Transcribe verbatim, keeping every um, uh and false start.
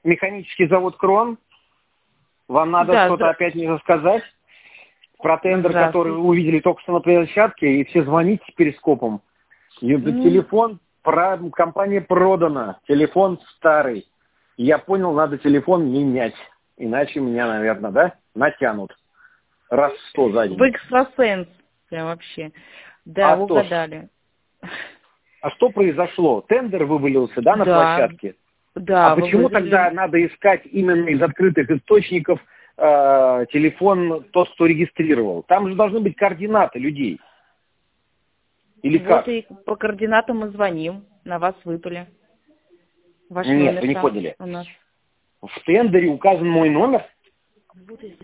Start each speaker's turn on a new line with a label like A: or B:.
A: Механический завод «Крон». Вам надо
B: Да,
A: что-то
B: здра-
A: опять мне рассказать про тендер, который
B: Здравствуйте.
A: вы увидели только что на площадке, и все звоните с перископом. И
B: М.
A: телефон, про, компания продана, телефон старый. Я понял, надо телефон менять. Иначе меня, наверное, да, натянут. Раз сто за день.
B: Вы экстрасенс. Прям вообще. Да,
A: А
B: вы
A: то ж.
B: угадали.
A: А что произошло? Тендер вывалился, да, на
B: Да,
A: площадке? А
B: да, вы
A: почему тогда
B: выиграли.
A: надо искать именно из открытых источников э, телефон тот, кто регистрировал? Там же должны быть координаты людей. Или
B: Вот
A: как?
B: и по координатам мы звоним. На вас выпали. Ваш
A: Нет,
B: номер
A: вы не
B: там
A: поняли.
B: у нас.
A: В тендере указан мой номер.